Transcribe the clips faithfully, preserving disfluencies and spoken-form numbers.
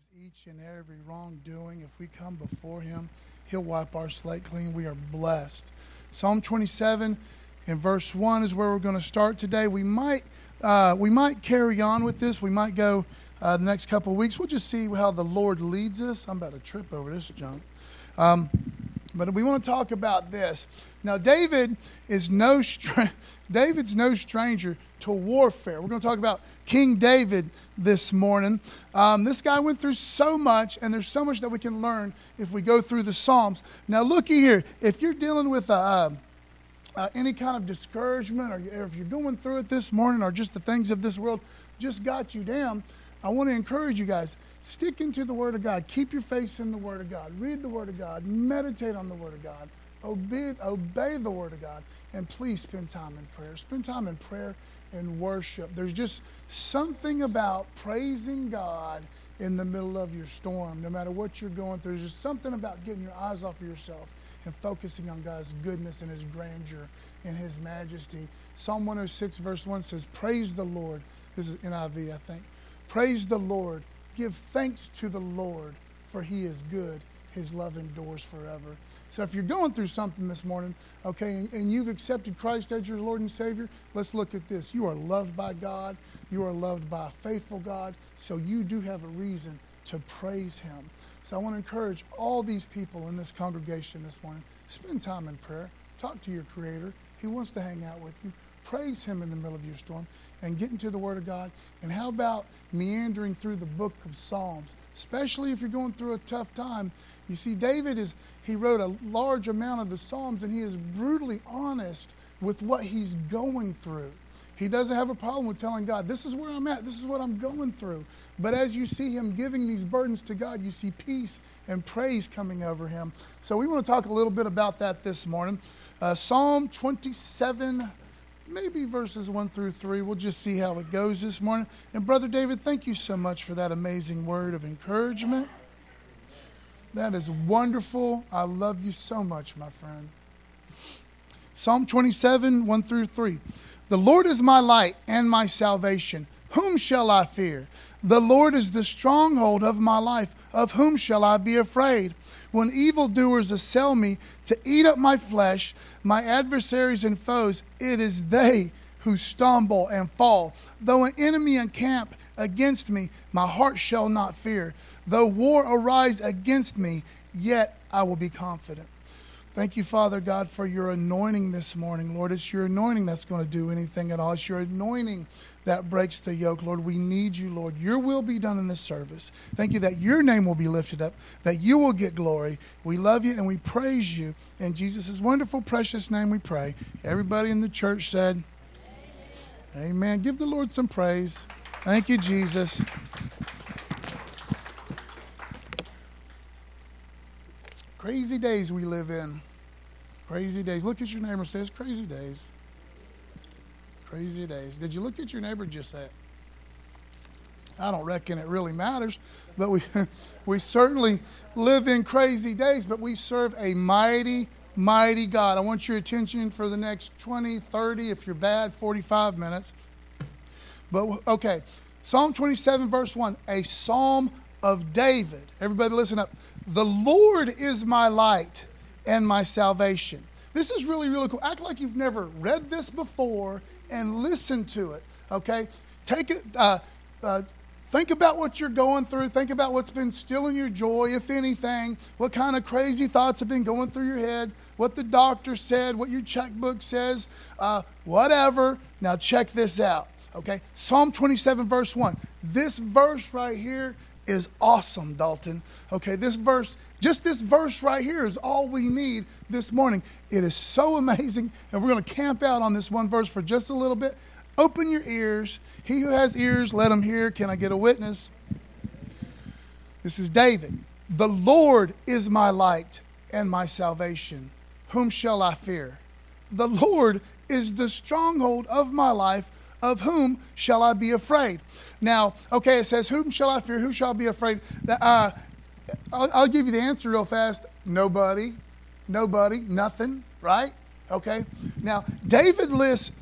each and every wrongdoing. If we come before him, he'll wipe our slate clean. We are blessed. Psalm twenty-seven and verse one is where we're going to start today. We might uh, we might carry on with this. We might go uh, the next couple of weeks. We'll just see how the Lord leads us. I'm about to trip over this junk. Um, but we want to talk about this. Now, David is no stra- David's no stranger to warfare. We're going to talk about King David this morning. Um, this guy went through so much, and there's so much that we can learn if we go through the Psalms. Now, looky here. If you're dealing with uh, uh, any kind of discouragement, or if you're going through it this morning, or just the things of this world just got you down, I want to encourage you guys. Stick into the Word of God. Keep your face in the Word of God. Read the Word of God. Meditate on the Word of God. Obey, obey the Word of God. And please spend time in prayer. Spend time in prayer and worship. There's just something about praising God in the middle of your storm. No matter what you're going through, there's just something about getting your eyes off of yourself and focusing on God's goodness and His grandeur and His majesty. Psalm one oh six verse one says, praise the Lord. This is N I V, I think. Praise the Lord. Give thanks to the Lord, for He is good. His love endures forever. So if you're going through something this morning, okay, and, and you've accepted Christ as your Lord and Savior, let's look at this. You are loved by God. You are loved by a faithful God. So you do have a reason to praise Him. So I want to encourage all these people in this congregation this morning, spend time in prayer. Talk to your Creator. He wants to hang out with you. Praise Him in the middle of your storm and get into the Word of God. And how about meandering through the book of Psalms, especially if you're going through a tough time? You see, David, is he wrote a large amount of the Psalms, and he is brutally honest with what he's going through. He doesn't have a problem with telling God, this is where I'm at, this is what I'm going through. But as you see him giving these burdens to God, you see peace and praise coming over him. So we want to talk a little bit about that this morning. Uh, Psalm twenty-seven, maybe verses one through three. We'll just see how it goes this morning. And Brother David, thank you so much for that amazing word of encouragement. That is wonderful. I love you so much, my friend. Psalm twenty-seven, one through three. The Lord is my light and my salvation. Whom shall I fear? The Lord is the stronghold of my life. Of whom shall I be afraid? When evildoers assail me to eat up my flesh, my adversaries and foes, it is they who stumble and fall. Though an enemy encamp against me, my heart shall not fear. Though war arise against me, yet I will be confident. Thank you, Father God, for your anointing this morning. Lord, it's your anointing that's going to do anything at all. It's your anointing that breaks the yoke. Lord, we need you, Lord. Your will be done in this service. Thank you that your name will be lifted up, that you will get glory. We love you and we praise you. In Jesus' wonderful, precious name we pray. Everybody in the church said, Amen. Amen. Give the Lord some praise. Thank you, Jesus. Crazy days we live in. Crazy days. Look at your neighbor and say, it's crazy days. Crazy days. Did you look at your neighbor just that? I don't reckon it really matters, but we we certainly live in crazy days, but we serve a mighty, mighty God. I want your attention for the next twenty, thirty, if you're bad, forty-five minutes. But, okay, Psalm twenty-seven, verse one, a psalm of David. Everybody listen up. The Lord is my light and my salvation. This is really, really cool. Act like you've never read this before and listen to it, okay? Take it, uh, uh, think about what you're going through. Think about what's been stealing your joy, if anything. What kind of crazy thoughts have been going through your head. What the doctor said, what your checkbook says, uh, whatever. Now check this out, okay? Psalm twenty-seven, verse one. This verse right here is awesome, Dalton. Okay, this verse, just this verse right here is all we need this morning. It is so amazing, and we're going to camp out on this one verse for just a little bit. Open your ears. He who has ears, let him hear. Can I get a witness? This is David. The Lord is my light and my salvation. Whom shall I fear? The Lord is the stronghold of my life. Of whom shall I be afraid? Now, okay, it says, whom shall I fear? Who shall I be afraid? Uh, I'll, I'll give you the answer real fast. Nobody, nobody, nothing, right? Okay. Now, David lists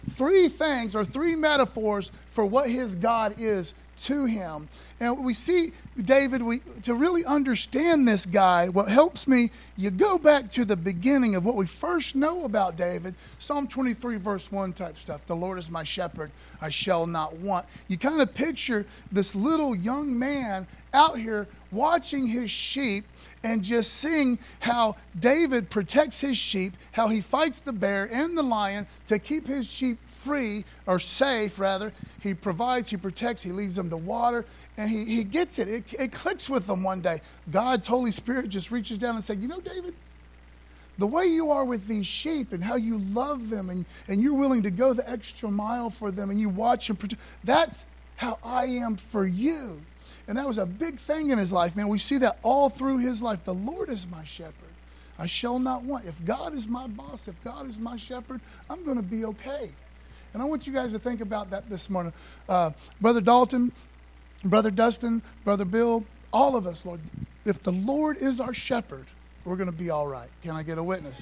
three things or three metaphors for what his God is to him. And we see David, we to really understand this guy, what helps me, you go back to the beginning of what we first know about David, Psalm twenty-three verse one type stuff. The Lord is my shepherd, I shall not want. You kind of picture this little young man out here watching his sheep and just seeing how David protects his sheep, how he fights the bear and the lion to keep his sheep free, or safe rather. He provides, he protects, he leads them to water, and he, he gets it. it. It clicks with him one day. God's Holy Spirit just reaches down and says, you know, David, the way you are with these sheep and how you love them and, and you're willing to go the extra mile for them and you watch and protect, that's how I am for you. And that was a big thing in his life, man. We see that all through his life. The Lord is my shepherd, I shall not want. If God is my boss, if God is my shepherd, I'm going to be okay. And I want you guys to think about that this morning. Uh, Brother Dalton, Brother Dustin, Brother Bill, all of us, Lord, if the Lord is our shepherd, we're going to be all right. Can I get a witness?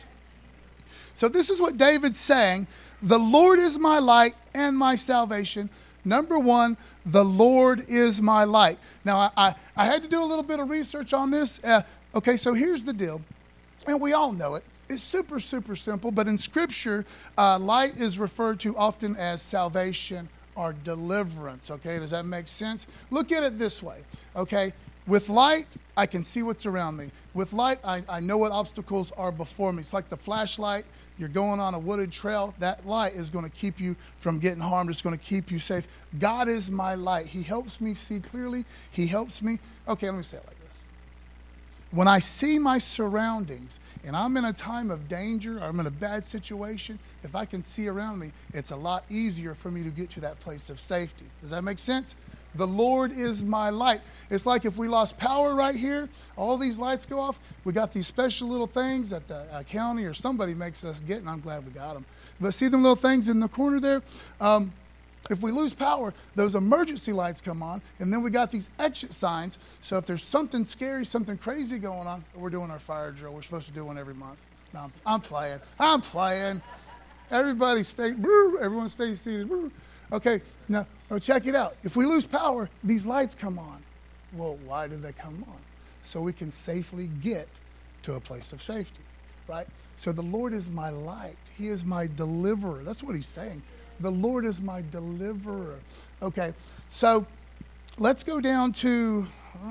So this is what David's saying. The Lord is my light and my salvation. Number one, the Lord is my light. Now, I, I, I had to do a little bit of research on this. Uh, okay, so here's the deal. And we all know it. It's super, super simple. But in Scripture, uh, light is referred to often as salvation or deliverance. Okay, does that make sense? Look at it this way. Okay, with light, I can see what's around me. With light, I, I know what obstacles are before me. It's like the flashlight. You're going on a wooded trail. That light is going to keep you from getting harmed. It's going to keep you safe. God is my light. He helps me see clearly. He helps me. Okay, let me say it like this. When I see my surroundings and I'm in a time of danger or I'm in a bad situation, if I can see around me, it's a lot easier for me to get to that place of safety. Does that make sense? The Lord is my light. It's like if we lost power right here, all these lights go off. We got these special little things that the uh, county or somebody makes us get, and I'm glad we got them. But see them little things in the corner there? Um, if we lose power, those emergency lights come on, and then we got these exit signs. So if there's something scary, something crazy going on, we're doing our fire drill. We're supposed to do one every month. No, I'm, I'm playing. I'm playing. Everybody stay, everyone stay seated. Okay, now, now check it out. If we lose power, these lights come on. Well, why do they come on? So we can safely get to a place of safety, right? So the Lord is my light. He is my deliverer. That's what he's saying. The Lord is my deliverer. Okay, so let's go down to,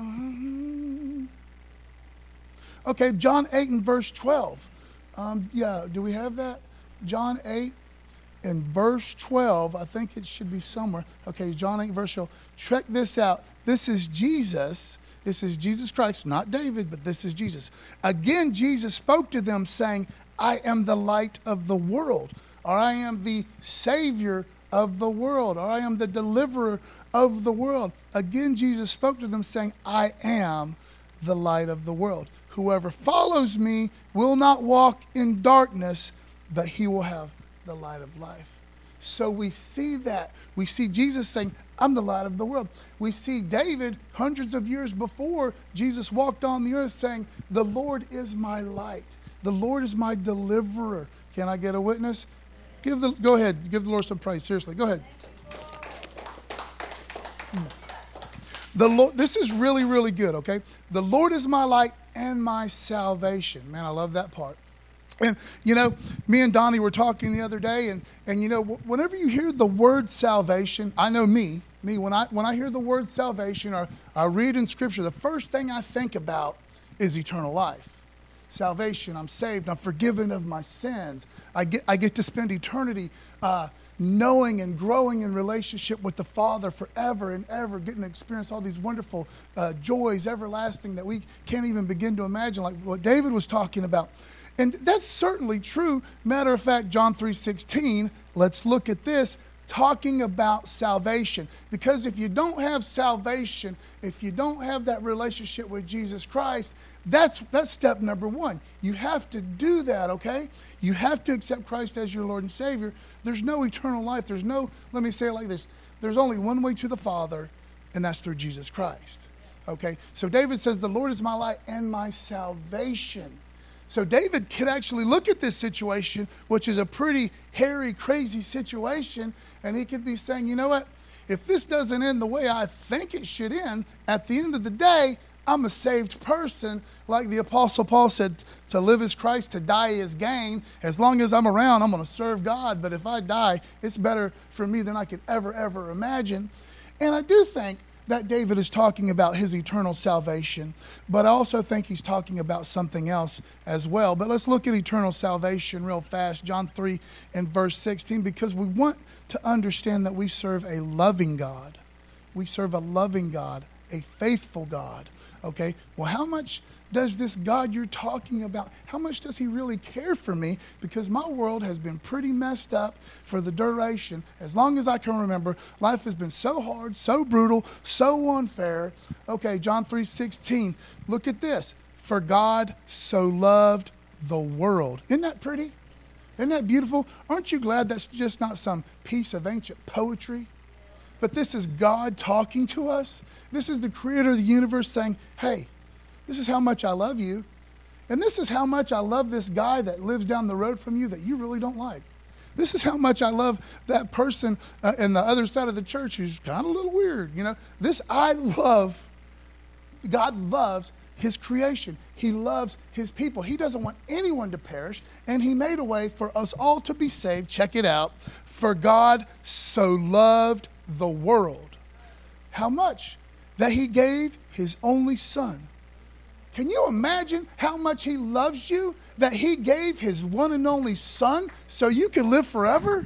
um, okay, John eight and verse twelve. Um, yeah, do we have that? John eight and verse twelve. I think it should be somewhere. Okay, John eight verse twelve. Check this out. This is Jesus. This is Jesus Christ, not David, but this is Jesus. Again, Jesus spoke to them saying, I am the light of the world, or I am the Savior of the world, or I am the deliverer of the world. Again, Jesus spoke to them saying, I am the light of the world. Whoever follows me will not walk in darkness, but he will have the light of life. So we see that. We see Jesus saying, I'm the light of the world. We see David, hundreds of years before Jesus walked on the earth, saying, the Lord is my light. The Lord is my deliverer. Can I get a witness? Give the, go ahead. Give the Lord some praise. Seriously, go ahead. The Lord, this is really, really good, okay? The Lord is my light and my salvation. Man, I love that part. And, you know, me and Donnie were talking the other day, and, and you know, whenever you hear the word salvation, I know me, me, when I when I hear the word salvation or I read in Scripture, the first thing I think about is eternal life. Salvation, I'm saved, I'm forgiven of my sins. I get I get to spend eternity uh, knowing and growing in relationship with the Father forever and ever, getting to experience all these wonderful uh, joys, everlasting, that we can't even begin to imagine, like what David was talking about. And that's certainly true. Matter of fact, John three sixteen, let's look at this, talking about salvation. Because if you don't have salvation, if you don't have that relationship with Jesus Christ, that's that's step number one. You have to do that, okay? You have to accept Christ as your Lord and Savior. There's no eternal life. There's no, let me say it like this, there's only one way to the Father, and that's through Jesus Christ, okay? So David says, the Lord is my light and my salvation. So David could actually look at this situation, which is a pretty hairy, crazy situation, and he could be saying, you know what? If this doesn't end the way I think it should end, at the end of the day, I'm a saved person. Like the Apostle Paul said, to live is Christ, to die is gain. As long as I'm around, I'm going to serve God. But if I die, it's better for me than I could ever, ever imagine. And I do think that David is talking about his eternal salvation, but I also think he's talking about something else as well. But let's look at eternal salvation real fast, John three and verse sixteen, because we want to understand that we serve a loving God. We serve a loving God, a faithful God. Okay, well, how much does this God you're talking about, how much does he really care for me? Because my world has been pretty messed up for the duration. As long as I can remember, life has been so hard, so brutal, so unfair. Okay, John three sixteen, look at this. For God so loved the world. Isn't that pretty? Isn't that beautiful? Aren't you glad that's just not some piece of ancient poetry? But this is God talking to us. This is the creator of the universe saying, hey, this is how much I love you. And this is how much I love this guy that lives down the road from you that you really don't like. This is how much I love that person uh, in the other side of the church who's kind of a little weird. You know, this I love, God loves his creation. He loves his people. He doesn't want anyone to perish. And he made a way for us all to be saved. Check it out. For God so loved the world. How much? That he gave his only son. Can you imagine how much he loves you? That he gave his one and only son so you can live forever?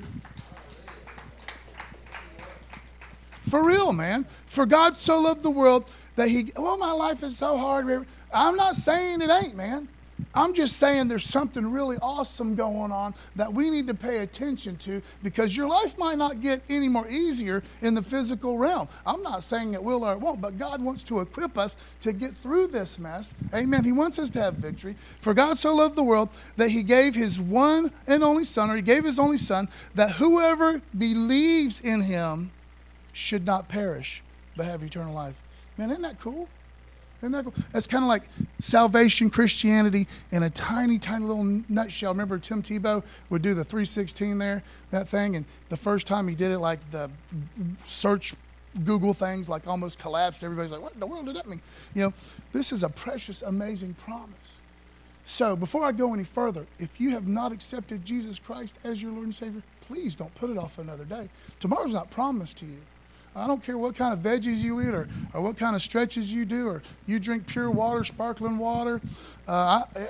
For real, man. For God so loved the world that he, well, my life is so hard. I'm not saying it ain't, man. I'm just saying there's something really awesome going on that we need to pay attention to, because your life might not get any more easier in the physical realm. I'm not saying it will or it won't, but God wants to equip us to get through this mess. Amen. He wants us to have victory. For God so loved the world that he gave his one and only son, or he gave his only son, that whoever believes in him should not perish, but have eternal life. Man, isn't that cool? Isn't that cool? That's kind of like salvation Christianity in a tiny, tiny little nutshell. Remember Tim Tebow would do the three sixteen there, that thing, and the first time he did it, like the search Google things like almost collapsed. Everybody's like, what in the world did that mean? You know, this is a precious, amazing promise. So before I go any further, if you have not accepted Jesus Christ as your Lord and Savior, please don't put it off another day. Tomorrow's not promised to you. I don't care what kind of veggies you eat or, or what kind of stretches you do, or you drink pure water, sparkling water. Uh, I,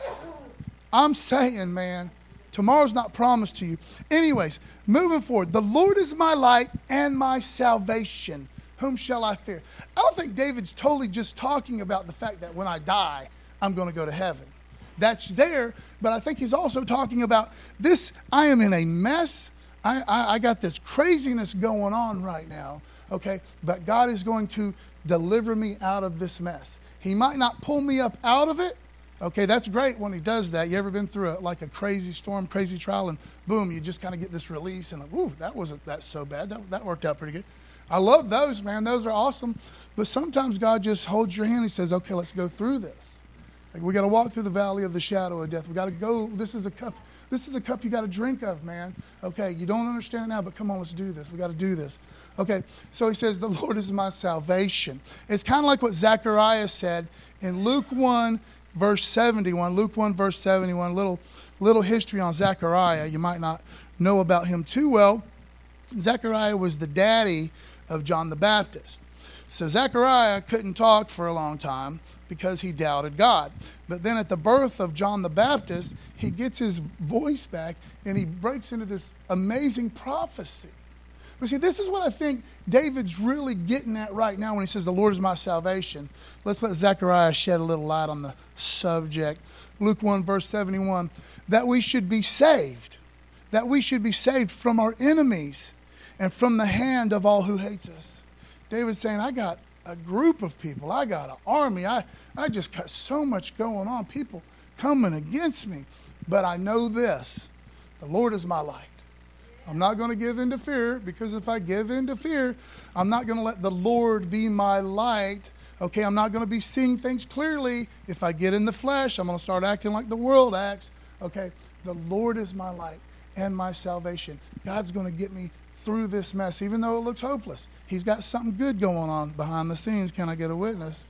I'm saying, man, tomorrow's not promised to you. Anyways, moving forward, the Lord is my light and my salvation. Whom shall I fear? I don't think David's totally just talking about the fact that when I die, I'm going to go to heaven. That's there, but I think he's also talking about this. I am in a mess. I, I, I got this craziness going on right now, okay? But God is going to deliver me out of this mess. He might not pull me up out of it, okay? That's great when he does that. You ever been through a, like a crazy storm, crazy trial, and boom, you just kind of get this release, and like, ooh, that wasn't that so bad. That, that worked out pretty good. I love those, man. Those are awesome. But sometimes God just holds your hand. He says, okay, let's go through this. Like, we got to walk through the valley of the shadow of death. We got to go. This is a cup. This is a cup you got to drink of, man. Okay, you don't understand it now, but come on, let's do this. We got to do this. Okay, so he says, the Lord is my salvation. It's kind of like what Zechariah said in Luke one, verse seventy-one. Luke one, verse seventy-one. Little, little history on Zechariah. You might not know about him too well. Zechariah was the daddy of John the Baptist. So Zechariah couldn't talk for a long time because he doubted God. But then at the birth of John the Baptist, he gets his voice back and he breaks into this amazing prophecy. But see, this is what I think David's really getting at right now when he says, the Lord is my salvation. Let's let Zechariah shed a little light on the subject. Luke one, verse seventy-one, that we should be saved, that we should be saved from our enemies and from the hand of all who hates us. David's saying, I got a group of people. I got an army. I, I just got so much going on. People coming against me. But I know this. The Lord is my light. I'm not going to give in to fear, because if I give in to fear, I'm not going to let the Lord be my light. Okay, I'm not going to be seeing things clearly. If I get in the flesh, I'm going to start acting like the world acts. Okay, the Lord is my light and my salvation. God's going to get me through this mess, even though it looks hopeless. He's got something good going on behind the scenes. Can I get a witness?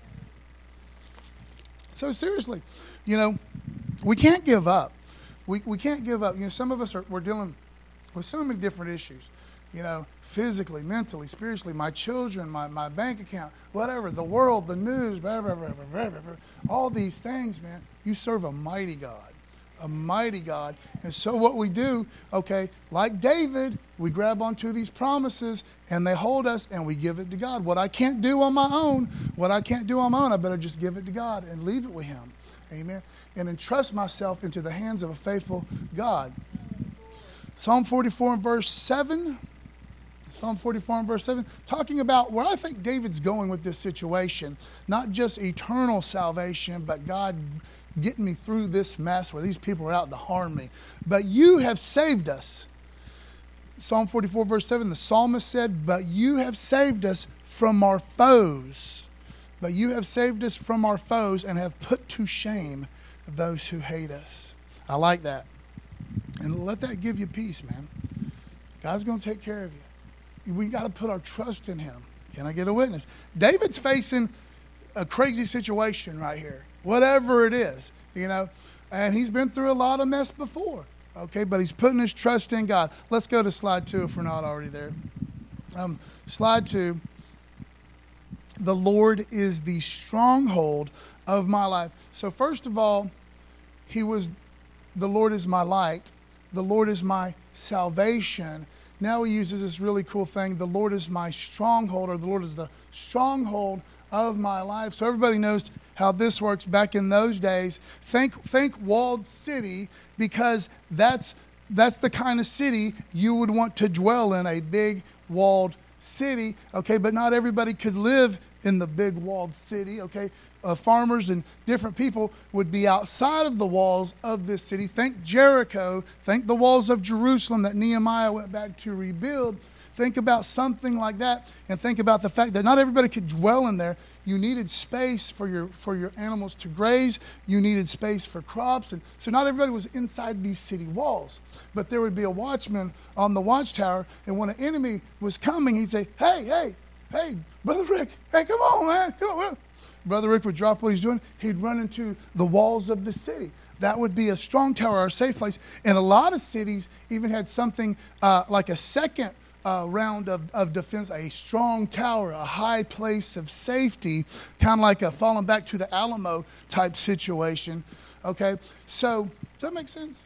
So seriously, you know, we can't give up. We we can't give up. You know, some of us are we're dealing with so many different issues. You know, physically, mentally, spiritually, my children, my, my bank account, whatever, the world, the news, blah, blah, blah, blah, blah, blah, blah. All these things, man. You serve a mighty God. A mighty God. And so what we do, okay, like David, we grab onto these promises and they hold us and we give it to God. What I can't do on my own, what I can't do on my own, I better just give it to God and leave it with him. Amen. And entrust myself into the hands of a faithful God. Psalm forty-four and verse seven. Psalm forty-four and verse seven, talking about where I think David's going with this situation. Not just eternal salvation, but God getting me through this mess where these people are out to harm me. But you have saved us. Psalm forty-four verse seven, the psalmist said, but you have saved us from our foes. But you have saved us from our foes and have put to shame those who hate us. I like that. And let that give you peace, man. God's going to take care of you. We got to put our trust in him. Can I get a witness? David's facing a crazy situation right here, whatever it is, you know, and he's been through a lot of mess before, okay, but he's putting his trust in God. Let's go to slide two if we're not already there. Um, slide two, the Lord is the stronghold of my life. So first of all, he was, the Lord is my light. The Lord is my salvation. Now he uses this really cool thing. The Lord is my stronghold, or the Lord is the stronghold of my life. So everybody knows how this works back in those days. Think, think walled city, because that's, that's the kind of city you would want to dwell in, a big walled city. Okay, but not everybody could live in the big walled city. Okay, uh, farmers and different people would be outside of the walls of this city. Think Jericho. Think the walls of Jerusalem that Nehemiah went back to rebuild. Think about something like that, and think about the fact that not everybody could dwell in there. You needed space for your for your animals to graze. You needed space for crops, and so not everybody was inside these city walls. But there would be a watchman on the watchtower, and when an enemy was coming, he'd say, "Hey, hey, hey, Brother Rick, hey, come on, man, come on." Brother Rick would drop what he's doing. He'd run into the walls of the city. That would be a strong tower or a safe place. And a lot of cities even had something uh, like a second Uh, round of, of defense, a strong tower, a high place of safety, kind of like a falling back to the Alamo type situation. Okay, so does that make sense?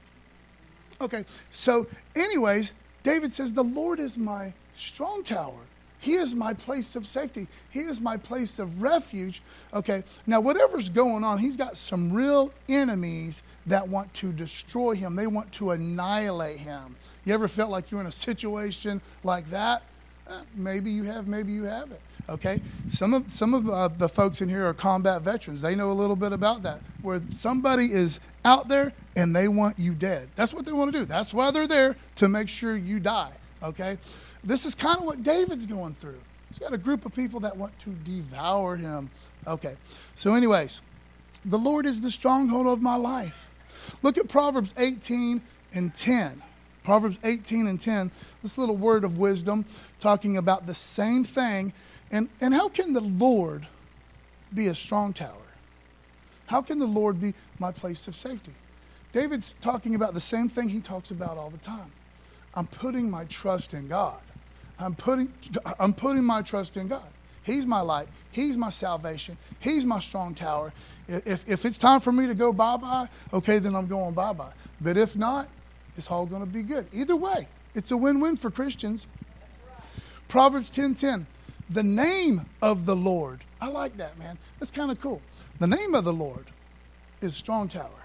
Okay, so anyways, David says, the Lord is my strong tower. He is my place of safety. He is my place of refuge. Okay, now whatever's going on, he's got some real enemies that want to destroy him. They want to annihilate him. You ever felt like you're in a situation like that? Uh, maybe you have, maybe you haven't. Okay, some of some of uh, the folks in here are combat veterans. They know a little bit about that, where somebody is out there and they want you dead. That's what they want to do. That's why they're there, to make sure you die. Okay, this is kind of what David's going through. He's got a group of people that want to devour him. Okay, so anyways, the Lord is the stronghold of my life. Look at Proverbs eighteen and ten. Proverbs eighteen and ten, this little word of wisdom talking about the same thing. And, and how can the Lord be a strong tower? How can the Lord be my place of safety? David's talking about the same thing he talks about all the time. I'm putting my trust in God. I'm putting, I'm putting my trust in God. He's my light. He's my salvation. He's my strong tower. If, if it's time for me to go bye-bye, okay, then I'm going bye-bye. But if not, it's all going to be good. Either way, it's a win-win for Christians. Right. Proverbs ten ten, the name of the Lord. I like that, man. That's kind of cool. The name of the Lord is strong tower.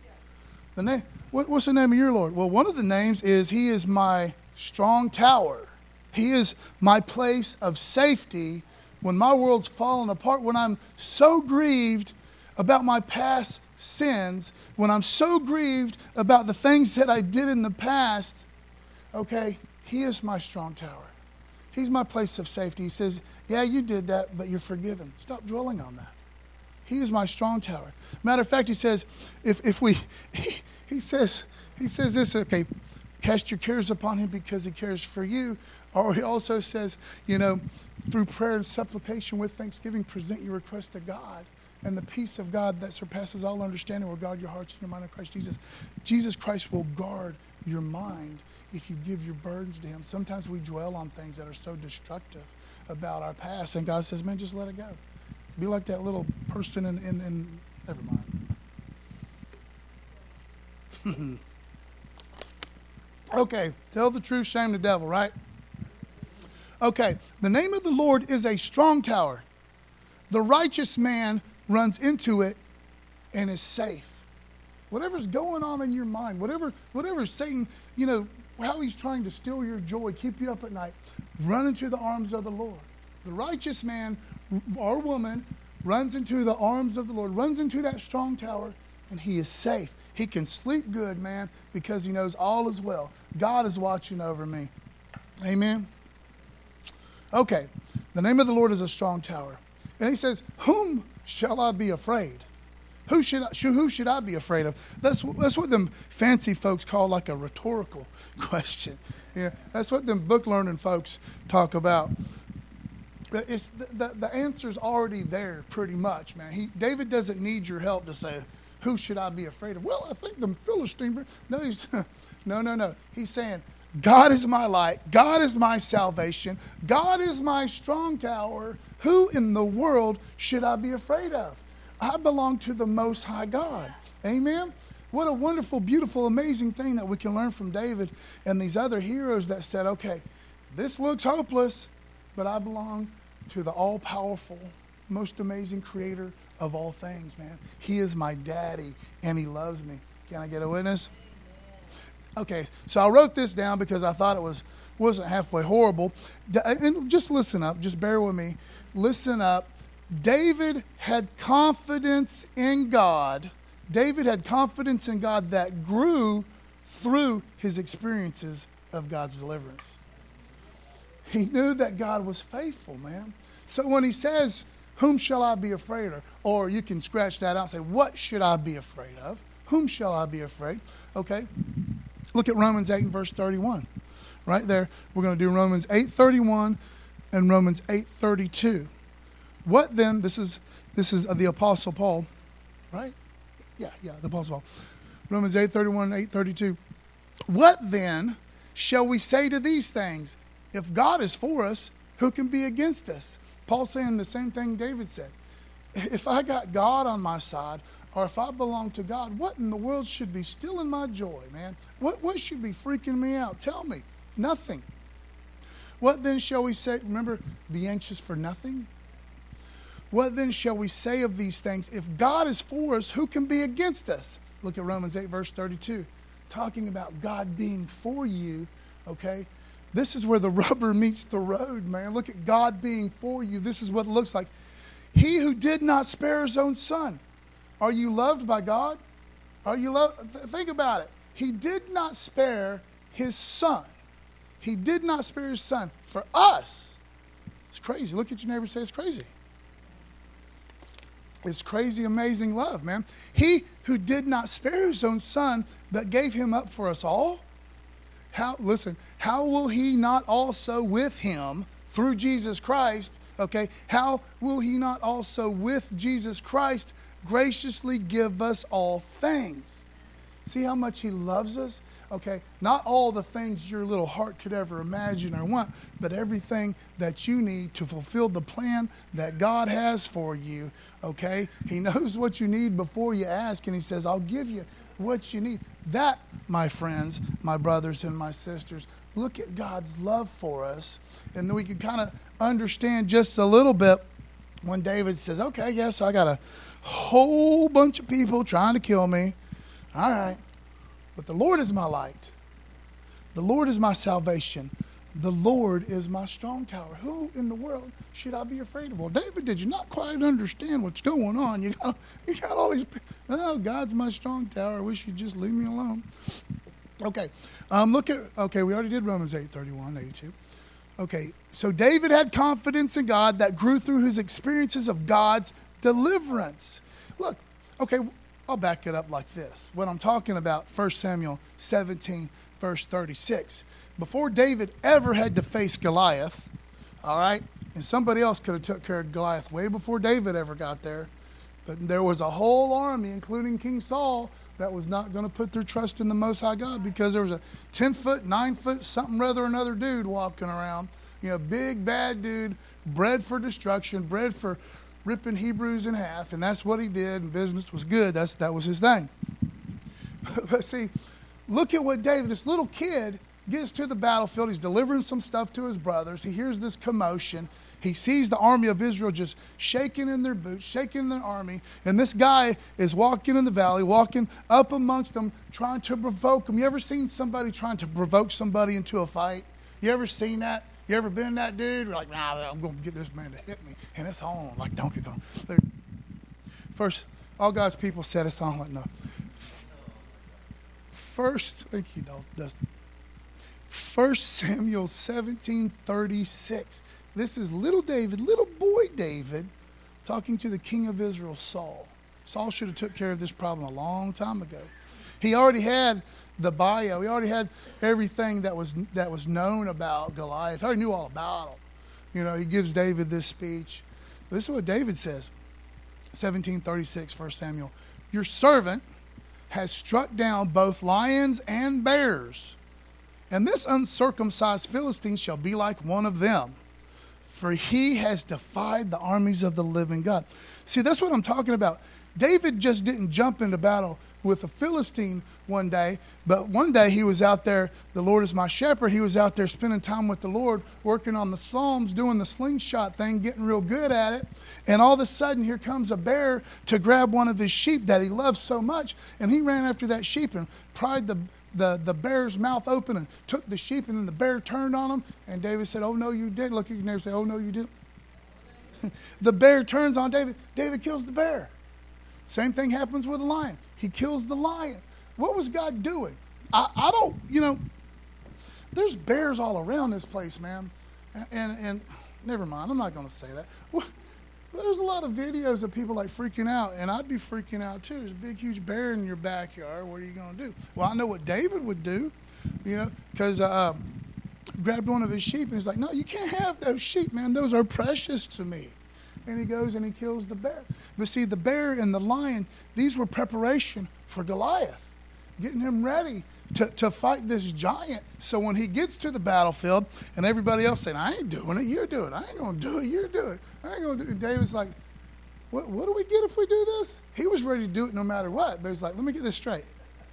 The name. What, what's the name of your Lord? Well, one of the names is He is my strong tower. He is my place of safety when my world's falling apart, when I'm so grieved about my past sins, when I'm so grieved about the things that I did in the past. Okay, He is my strong tower. He's my place of safety. He says, yeah, you did that, but you're forgiven. Stop dwelling on that. He is my strong tower. Matter of fact, he says, if if we, he, he says, he says this, okay, cast your cares upon him because he cares for you. Or he also says, you know, through prayer and supplication with thanksgiving, present your request to God. And the peace of God that surpasses all understanding will guard your hearts and your mind in Christ Jesus. Jesus Christ will guard your mind if you give your burdens to him. Sometimes we dwell on things that are so destructive about our past. And God says, man, just let it go. Be like that little person in, in, in never mind. Okay, tell the truth, shame the devil, right? Okay, the name of the Lord is a strong tower. The righteous man runs into it and is safe. Whatever's going on in your mind, whatever, whatever Satan, you know, how he's trying to steal your joy, keep you up at night, run into the arms of the Lord. The righteous man or woman runs into the arms of the Lord, runs into that strong tower, and he is safe. He can sleep good, man, because he knows all is well. God is watching over me. Amen? Okay, the name of the Lord is a strong tower. And he says, whom shall I be afraid? Who should I, who should I be afraid of? That's, that's what them fancy folks call like a rhetorical question. Yeah, that's what them book learning folks talk about. It's the, the, the answer's already there pretty much, man. He, David doesn't need your help to say, who should I be afraid of? Well, I think the Philistine. No, he's, no, no, no. He's saying, God is my light. God is my salvation. God is my strong tower. Who in the world should I be afraid of? I belong to the Most High God. Amen? What a wonderful, beautiful, amazing thing that we can learn from David and these other heroes that said, okay, this looks hopeless, but I belong to the all-powerful, most amazing creator of all things, man. He is my daddy, and he loves me. Can I get a witness? Okay, so I wrote this down because I thought it was, wasn't halfway horrible. And just listen up. Just bear with me. Listen up. David had confidence in God. David had confidence in God that grew through his experiences of God's deliverance. He knew that God was faithful, man. So when he says, whom shall I be afraid of? Or you can scratch that out and say, what should I be afraid of? Whom shall I be afraid? Okay, look at Romans eight and verse thirty-one. Right there, we're going to do Romans eight thirty-one and Romans eight thirty-two. What then, this is this is the Apostle Paul, right? Yeah, yeah, the Apostle Paul. Romans eight thirty-one and eight thirty-two. What then shall we say to these things? If God is for us, who can be against us? Paul's saying the same thing David said. If I got God on my side, or if I belong to God, what in the world should be stealing my joy, man? What, what should be freaking me out? Tell me. Nothing. What then shall we say? Remember, be anxious for nothing. What then shall we say of these things? If God is for us, who can be against us? Look at Romans eight, verse thirty-two. Talking about God being for you, okay? This is where the rubber meets the road, man. Look at God being for you. This is what it looks like. He who did not spare his own son. Are you loved by God? Are you loved? Think about it. He did not spare his son. He did not spare his son for us. It's crazy. Look at your neighbor and say it's crazy. It's crazy, amazing love, man. He who did not spare his own son, but gave him up for us all. How, listen, how will he not also with him, through Jesus Christ, okay, how will he not also with Jesus Christ graciously give us all things? See how much he loves us? Okay, not all the things your little heart could ever imagine or want, but everything that you need to fulfill the plan that God has for you, okay? He knows what you need before you ask, and he says, I'll give you what you need. That, my friends, my brothers and my sisters, look at God's love for us, and then we can kind of understand just a little bit when David says, okay, yes, I got a whole bunch of people trying to kill me. All right. But the Lord is my light. The Lord is my salvation. The Lord is my strong tower. Who in the world should I be afraid of? Well, David, did you not quite understand what's going on? You got, you got all these, oh, God's my strong tower. I wish you'd just leave me alone. Okay. Um, look at, okay, we already did Romans eight thirty-one, eighty-two. Okay, so David had confidence in God that grew through his experiences of God's deliverance. Look, okay, I'll back it up like this. When I'm talking about First Samuel seventeen, verse thirty-six, before David ever had to face Goliath, all right, and somebody else could have took care of Goliath way before David ever got there, but there was a whole army, including King Saul, that was not going to put their trust in the Most High God because there was a ten-foot, nine-foot, something rather another dude walking around, you know, big, bad dude, bred for destruction, bred for ripping Hebrews in half, and that's what he did, and business was good. That's That was his thing. But see, look at what David, this little kid, gets to the battlefield. He's delivering some stuff to his brothers. He hears this commotion. He sees the army of Israel just shaking in their boots, shaking their army. And this guy is walking in the valley, walking up amongst them, trying to provoke them. You ever seen somebody trying to provoke somebody into a fight? You ever seen that? You ever been that dude? You're like, nah, I'm going to get this man to hit me. And it's on like Donkey Kong. First, all God's people said it's on like no. First, thank you, Dustin. First Samuel seventeen thirty-six. This is little David, little boy David, talking to the king of Israel, Saul. Saul should have took care of this problem a long time ago. He already had the bio. He already had everything that was that was known about Goliath. He already knew all about him. You know, he gives David this speech. This is what David says. seventeen thirty-six, First Samuel. Your servant has struck down both lions and bears, and this uncircumcised Philistine shall be like one of them, for he has defied the armies of the living God. See, that's what I'm talking about. David just didn't jump into battle with a Philistine one day, but one day he was out there, the Lord is my shepherd, he was out there spending time with the Lord, working on the Psalms, doing the slingshot thing, getting real good at it, and all of a sudden here comes a bear to grab one of his sheep that he loves so much, and he ran after that sheep and pried the The, the bear's mouth open and took the sheep, and then the bear turned on him, and David said, oh, no, you didn't. Look at your neighbor and say, oh, no, you didn't. The bear turns on David. David kills the bear. Same thing happens with a lion. He kills the lion. What was God doing? I, I don't, you know, there's bears all around this place, man. And, and, and never mind, I'm not going to say that. Well, but there's a lot of videos of people like freaking out, and I'd be freaking out too. There's a big, huge bear in your backyard. What are you going to do? Well, I know what David would do, you know, because uh, grabbed one of his sheep, and he's like, no, you can't have those sheep, man. Those are precious to me. And he goes and he kills the bear. But see, the bear and the lion, these were preparation for Goliath, getting him ready to, to fight this giant. So when he gets to the battlefield and everybody else saying, I ain't doing it, you do it. I ain't going to do it, you do it. I ain't going to do it. And David's like, what, what do we get if we do this? He was ready to do it no matter what. But he's like, let me get this straight.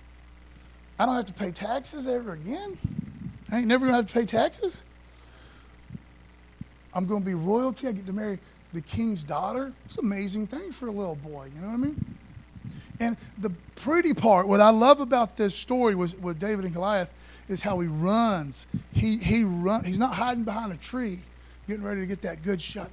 I don't have to pay taxes ever again. I ain't never going to have to pay taxes. I'm going to be royalty. I get to marry the king's daughter. It's an amazing thing for a little boy. You know what I mean? And the pretty part, what I love about this story with, with David and Goliath, is how he runs. He he run. He's not hiding behind a tree, getting ready to get that good shot.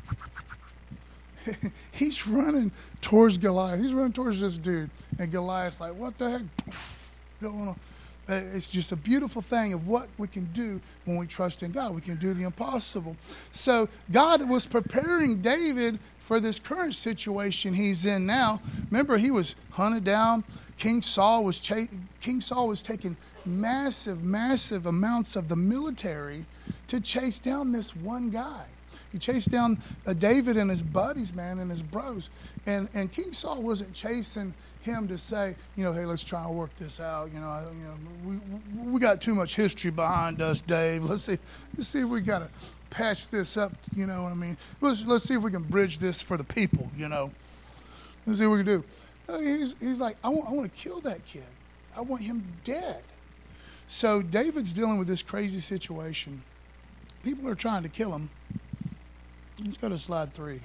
He's running towards Goliath. He's running towards this dude, and Goliath's like, "What the heck?" Going on. It's just a beautiful thing of what we can do when we trust in God. We can do the impossible. So God was preparing David for this current situation he's in now. Remember, he was hunted down. King Saul was cha- King Saul was taking massive, massive amounts of the military to chase down this one guy. He chased down uh, David and his buddies, man, and his bros. And and King Saul wasn't chasing him to say, you know, hey, let's try and work this out. You know, I, you know, we we got too much history behind us, Dave. Let's see, let's see if we got to patch this up. You know what I mean? Let's let's see if we can bridge this for the people. You know, let's see what we can do. Uh, he's he's like, I want I want to kill that kid. I want him dead. So David's dealing with this crazy situation. People are trying to kill him. Let's go to slide three.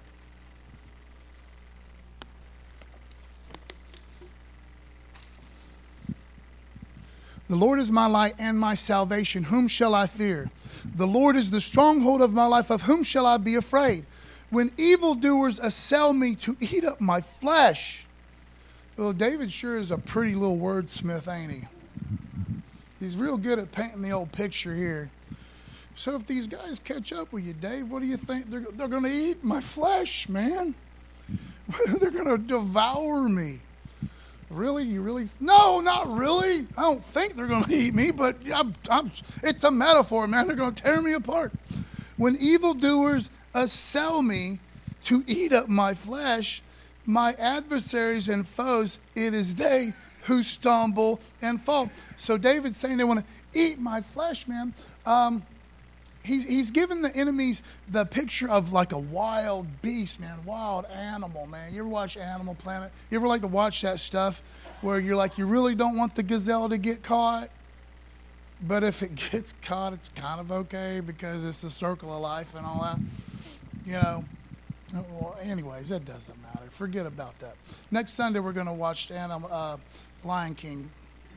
The Lord is my light and my salvation. Whom shall I fear? The Lord is the stronghold of my life. Of whom shall I be afraid? When evildoers assail me to eat up my flesh. Well, David sure is a pretty little wordsmith, ain't he? He's real good at painting the old picture here. So if these guys catch up with you, Dave, what do you think? They're, they're going to eat my flesh, man. They're going to devour me. Really? You really? No, not really. I don't think they're going to eat me, but I'm, I'm, it's a metaphor, man. They're going to tear me apart. When evildoers assail me to eat up my flesh, my adversaries and foes, it is they who stumble and fall. So David's saying they want to eat my flesh, man. Um, he's, he's given the enemies the picture of like a wild beast, man, wild animal, man. You ever watch Animal Planet? You ever like to watch that stuff where you're like, you really don't want the gazelle to get caught? But if it gets caught, it's kind of okay because it's the circle of life and all that, you know. Well, anyways, that doesn't matter. Forget about that. Next Sunday, we're going to watch Animal, uh, Lion King.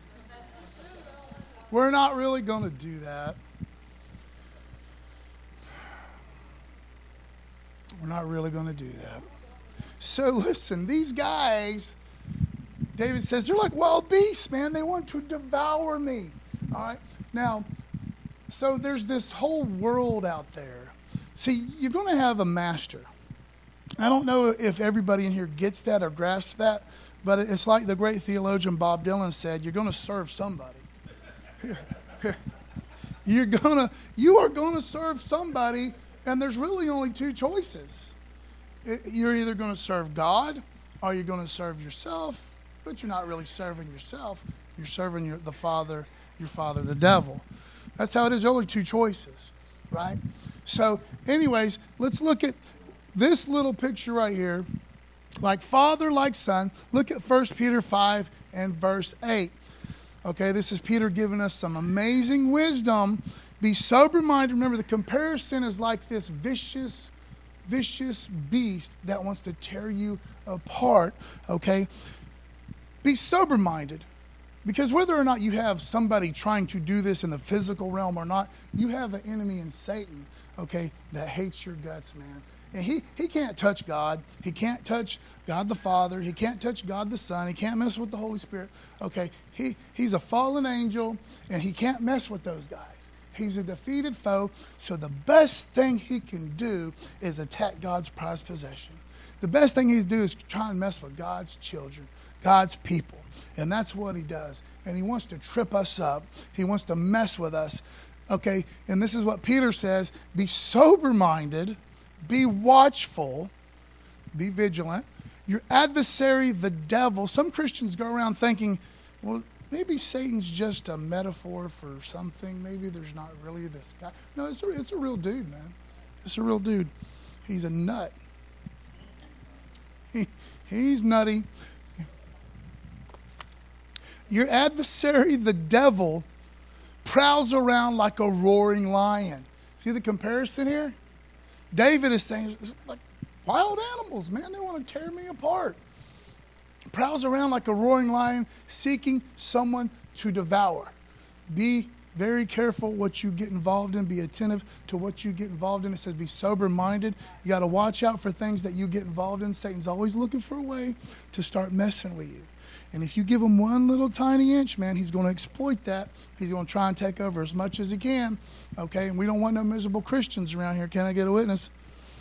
We're not really going to do that. We're not really going to do that. So listen, these guys, David says, they're like wild beasts, man. They want to devour me. All right. Now, so there's this whole world out there. See, you're going to have a master. I don't know if everybody in here gets that or grasps that, but it's like the great theologian Bob Dylan said, you're going to serve somebody. You're gonna, you are going to serve somebody, and there's really only two choices. You're either going to serve God or you're going to serve yourself, but you're not really serving yourself. You're serving your, the Father, your father, the devil. That's how it is. There are only two choices, right? So anyways, let's look at this little picture right here. Like father, like son. Look at First Peter five and verse eight. Okay, this is Peter giving us some amazing wisdom. Be sober-minded. Remember, the comparison is like this vicious, vicious beast that wants to tear you apart, okay? Be sober-minded. Because whether or not you have somebody trying to do this in the physical realm or not, you have an enemy in Satan, okay, that hates your guts, man. And he, he can't touch God. He can't touch God the Father. He can't touch God the Son. He can't mess with the Holy Spirit. Okay, he, he's a fallen angel, and he can't mess with those guys. He's a defeated foe, so the best thing he can do is attack God's prized possession. The best thing he can do is try and mess with God's children, God's people. And that's what he does. And he wants to trip us up. He wants to mess with us. Okay, and this is what Peter says, be sober-minded, be watchful, be vigilant. Your adversary, the devil, some Christians go around thinking, well, maybe Satan's just a metaphor for something. Maybe there's not really this guy. No, it's a, it's a real dude, man. It's a real dude. He's a nut. He, he's nutty. Your adversary, the devil, prowls around like a roaring lion. See the comparison here? David is saying, like wild animals, man, they want to tear me apart. Prowls around like a roaring lion, seeking someone to devour. Be very careful what you get involved in. Be attentive to what you get involved in. It says be sober-minded. You got to watch out for things that you get involved in. Satan's always looking for a way to start messing with you. And if you give him one little tiny inch, man, he's going to exploit that. He's going to try and take over as much as he can. Okay, and we don't want no miserable Christians around here. Can I get a witness?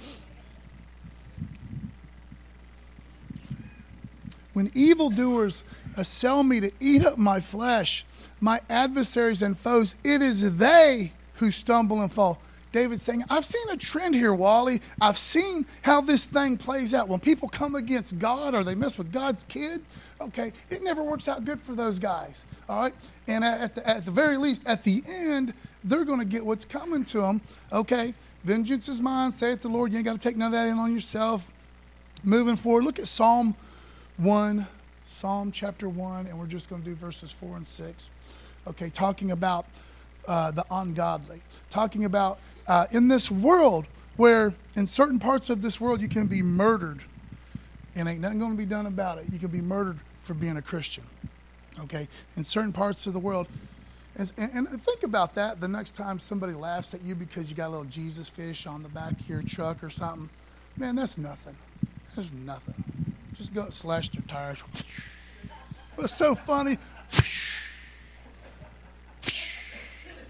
When evildoers assail me to eat up my flesh, my adversaries and foes, it is they who stumble and fall. David's saying, I've seen a trend here, Wally. I've seen how this thing plays out. When people come against God or they mess with God's kid, okay, it never works out good for those guys, all right? And at the, at the very least, at the end, they're going to get what's coming to them, okay? Vengeance is mine, saith the Lord. You ain't got to take none of that in on yourself. Moving forward, look at Psalm one, Psalm chapter one, and we're just going to do verses four and six, okay, talking about uh, the ungodly, talking about uh, in this world where in certain parts of this world you can be murdered and ain't nothing going to be done about it. You can be murdered for being a Christian, okay, in certain parts of the world. And, and think about that the next time somebody laughs at you because you got a little Jesus fish on the back of your truck or something. Man, that's nothing. That's nothing. Just go slash their tires. What's so funny?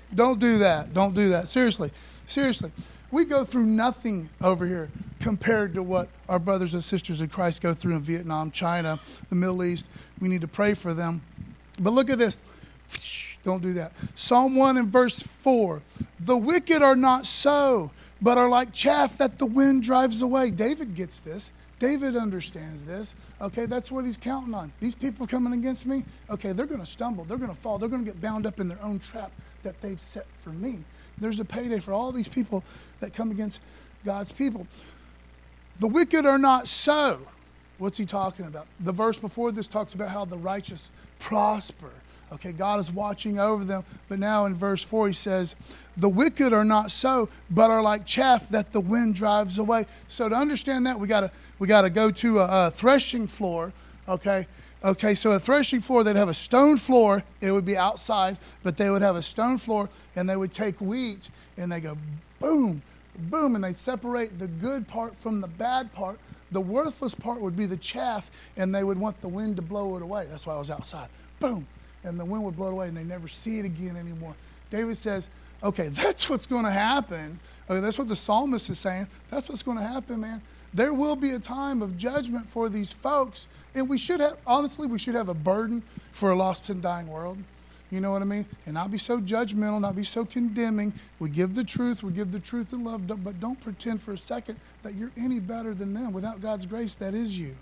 Don't do that. Don't do that. Seriously. Seriously. We go through nothing over here compared to what our brothers and sisters in Christ go through in Vietnam, China, the Middle East. We need to pray for them. But look at this. Don't do that. Psalm one and verse four. The wicked are not so, but are like chaff that the wind drives away. David gets this. David understands this. Okay, that's what he's counting on. These people coming against me, okay, they're going to stumble. They're going to fall. They're going to get bound up in their own trap that they've set for me. There's a payday for all these people that come against God's people. The wicked are not so. What's he talking about? The verse before this talks about how the righteous prosper. Okay, God is watching over them. But now in verse four he says, the wicked are not so, but are like chaff that the wind drives away. So to understand that, we gotta we gotta go to a, a threshing floor. Okay. Okay, so a threshing floor, they'd have a stone floor. It would be outside, but they would have a stone floor, and they would take wheat, and they go boom, boom, and they'd separate the good part from the bad part. The worthless part would be the chaff, and they would want the wind to blow it away. That's why I was outside. Boom, and the wind would blow it away, and they never see it again anymore. David says, okay, that's what's going to happen. Okay, that's what the psalmist is saying. That's what's going to happen, man. There will be a time of judgment for these folks. And we should have, honestly, we should have a burden for a lost and dying world. You know what I mean? And not be so judgmental, not be so condemning. We give the truth, we give the truth in love, but don't pretend for a second that you're any better than them. Without God's grace, that is you.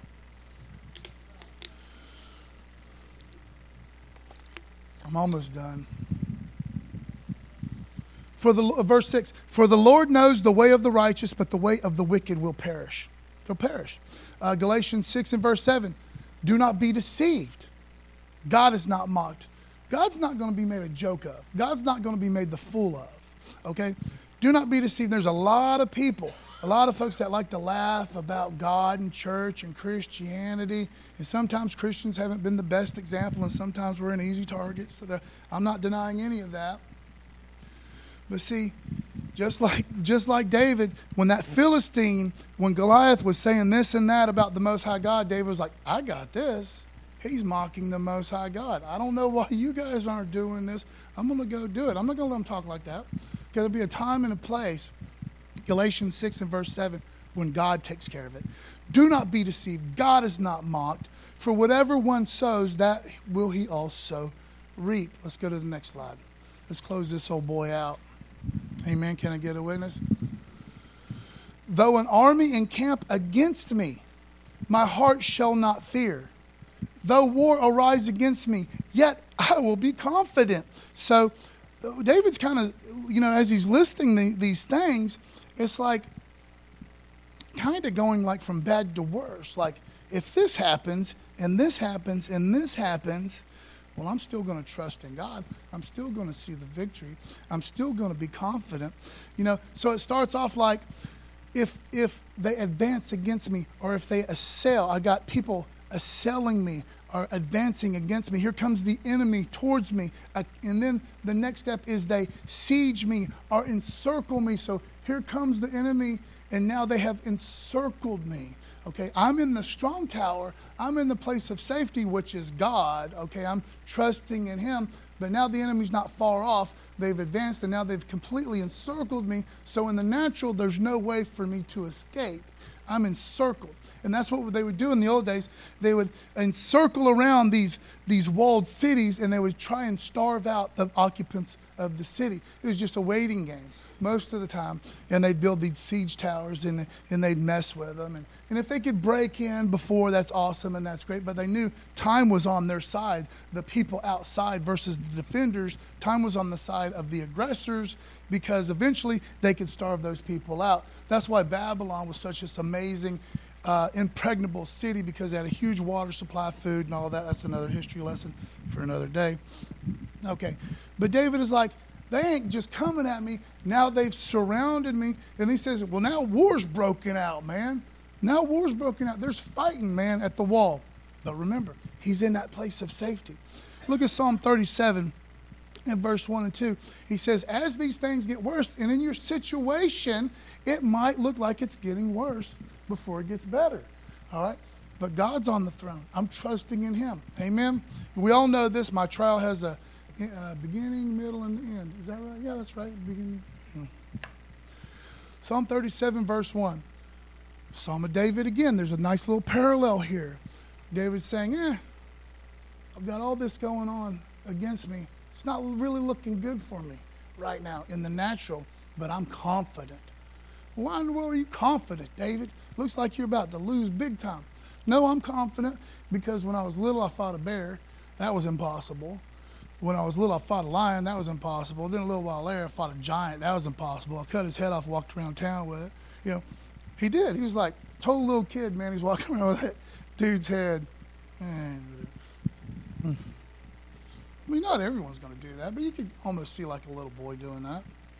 I'm almost done. For the uh, verse six, for the Lord knows the way of the righteous, but the way of the wicked will perish. They'll perish. Uh, Galatians six and verse seven, do not be deceived. God is not mocked. God's not going to be made a joke of. God's not going to be made the fool of. Okay? Do not be deceived. There's a lot of people, a lot of folks that like to laugh about God and church and Christianity. And sometimes Christians haven't been the best example, and sometimes we're an easy target. So I'm not denying any of that. But see, just like just like David, when that Philistine, when Goliath was saying this and that about the Most High God, David was like, I got this. He's mocking the Most High God. I don't know why you guys aren't doing this. I'm going to go do it. I'm not going to let them talk like that. Because there'll be a time and a place, Galatians six and verse seven, when God takes care of it. Do not be deceived. God is not mocked. For whatever one sows, that will he also reap. Let's go to the next slide. Let's close this old boy out. Amen. Can I get a witness? Though an army encamp against me, my heart shall not fear. Though war arise against me, yet I will be confident. So David's kind of, you know, as he's listing the, these things, it's like kind of going like from bad to worse. Like if this happens and this happens and this happens, well, I'm still going to trust in God. I'm still going to see the victory. I'm still going to be confident. You know, so it starts off like if if they advance against me or if they assail, I got people assailing me or advancing against me. Here comes the enemy towards me. Uh, and then the next step is they siege me or encircle me. So here comes the enemy and now they have encircled me. Okay, I'm in the strong tower. I'm in the place of safety, which is God. Okay, I'm trusting in him. But now the enemy's not far off. They've advanced and now they've completely encircled me. So in the natural, there's no way for me to escape. I'm encircled. And that's what they would do in the old days. They would encircle around these, these walled cities and they would try and starve out the occupants of the city. It was just a waiting game most of the time. And they'd build these siege towers and, and they'd mess with them. And, and if they could break in before, that's awesome and that's great. But they knew time was on their side. The people outside versus the defenders, time was on the side of the aggressors because eventually they could starve those people out. That's why Babylon was such this amazing Uh, impregnable city because they had a huge water supply, food, and all that. That's another history lesson for another day. Okay, but David is like, they ain't just coming at me. Now they've surrounded me. And he says, well, now war's broken out, man. Now war's broken out. There's fighting, man, at the wall. But remember, he's in that place of safety. Look at Psalm thirty-seven in verse one and two. He says, as these things get worse, and in your situation, it might look like it's getting worse before it gets better. All right? But God's on the throne. I'm trusting in him. Amen? We all know this. My trial has a uh, beginning, middle, and end. Is that right? Yeah, that's right. Beginning. Yeah. Psalm thirty-seven, verse one. Psalm of David again. There's a nice little parallel here. David's saying, eh, I've got all this going on against me. It's not really looking good for me right now in the natural, but I'm confident. Why in the world are you confident, David? Looks like you're about to lose big time. No, I'm confident because when I was little, I fought a bear. That was impossible. When I was little, I fought a lion. That was impossible. Then a little while later, I fought a giant. That was impossible. I cut his head off, walked around town with it. You know, he did. He was like a total little kid, man. He's walking around with that dude's head. Man. I mean, not everyone's going to do that, but you could almost see like a little boy doing that.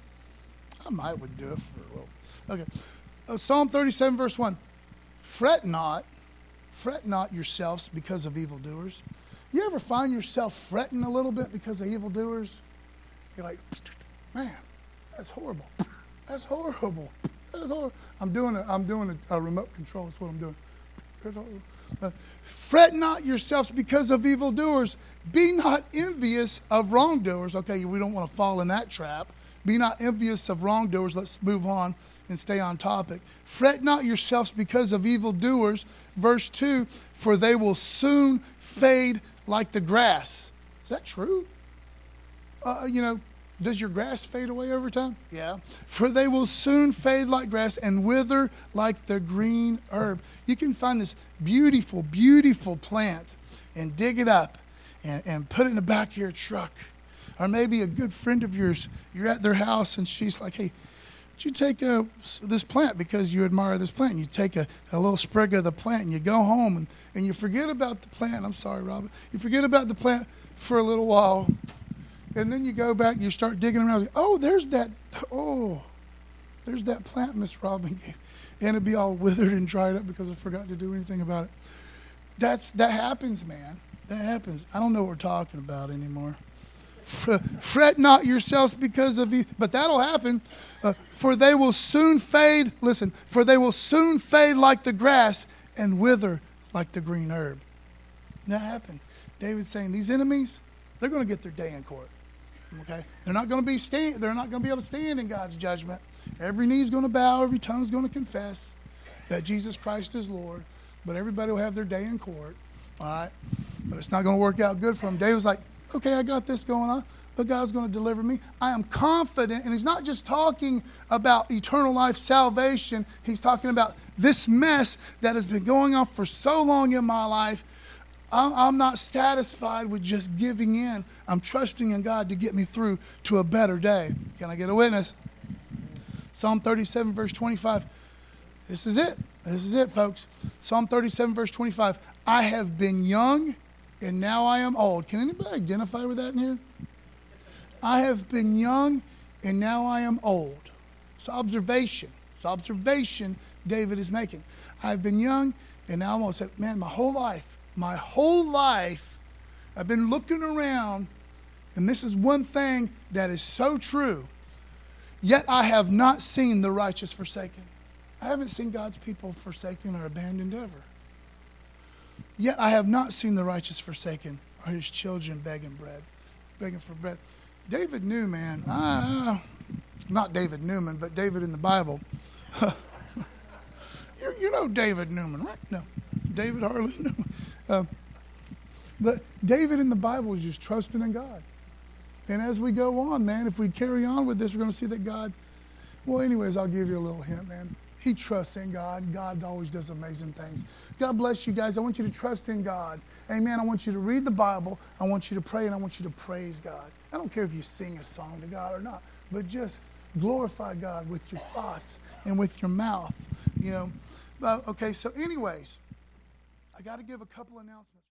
I might would do it for a little. Okay. Uh, Psalm thirty-seven, verse one. Fret not, fret not yourselves because of evildoers. You ever find yourself fretting a little bit because of evildoers? You're like, man, that's horrible. That's horrible. That's horrible. I'm doing a, I'm doing a, a remote control. That's what I'm doing. Uh, fret not yourselves because of evildoers. Be not envious of wrongdoers. Okay, we don't want to fall in that trap. Be not envious of wrongdoers. Let's move on and stay on topic. Fret not yourselves because of evildoers. Verse two, for they will soon fade like the grass. Is that true? Uh, you know, does your grass fade away over time? Yeah. For they will soon fade like grass and wither like the green herb. You can find this beautiful, beautiful plant and dig it up and, and put it in the back of your truck. Or maybe a good friend of yours, you're at their house and she's like, hey, would you take a, this plant because you admire this plant? And you take a, a little sprig of the plant and you go home and, and you forget about the plant. I'm sorry, Robin. You forget about the plant for a little while. And then you go back and you start digging around. Oh, there's that, oh, there's that plant Miss Robin gave. And it'd be all withered and dried up because I forgot to do anything about it. That's, that happens, man. That happens. I don't know what we're talking about anymore. Fret not yourselves because of you, but that'll happen. Uh, for they will soon fade, listen, for they will soon fade like the grass and wither like the green herb. And that happens. David's saying these enemies, they're going to get their day in court. Okay? They're not going to be stand, they're not going to be able to stand in God's judgment. Every knee's going to bow, every tongue's going to confess that Jesus Christ is Lord, but everybody will have their day in court. All right? But it's not going to work out good for them. David's like, okay, I got this going on, but God's going to deliver me. I am confident, and he's not just talking about eternal life salvation. He's talking about this mess that has been going on for so long in my life. I'm not satisfied with just giving in. I'm trusting in God to get me through to a better day. Can I get a witness? Psalm thirty-seven, verse twenty-five. This is it. This is it, folks. Psalm thirty-seven, verse twenty-five. I have been young, and now I am old. Can anybody identify with that in here? I have been young, and now I am old. It's observation. It's observation David is making. I've been young, and now I'm old. Said, man, my whole life, my whole life, I've been looking around, and this is one thing that is so true. Yet I have not seen the righteous forsaken. I haven't seen God's people forsaken or abandoned ever. Yet I have not seen the righteous forsaken or his children begging bread, begging for bread. David knew, man. Ah, not David Newman, but David in the Bible. you, you know David Newman, right? No, David Harlan Newman. Uh, but David in the Bible is just trusting in God. And as we go on, man, if we carry on with this, we're going to see that God, well, anyways, I'll give you a little hint, man. He trusts in God. God always does amazing things. God bless you guys. I want you to trust in God. Amen. I want you to read the Bible. I want you to pray, and I want you to praise God. I don't care if you sing a song to God or not, but just glorify God with your thoughts and with your mouth. You know. Uh, okay, so anyways, I got to give a couple announcements.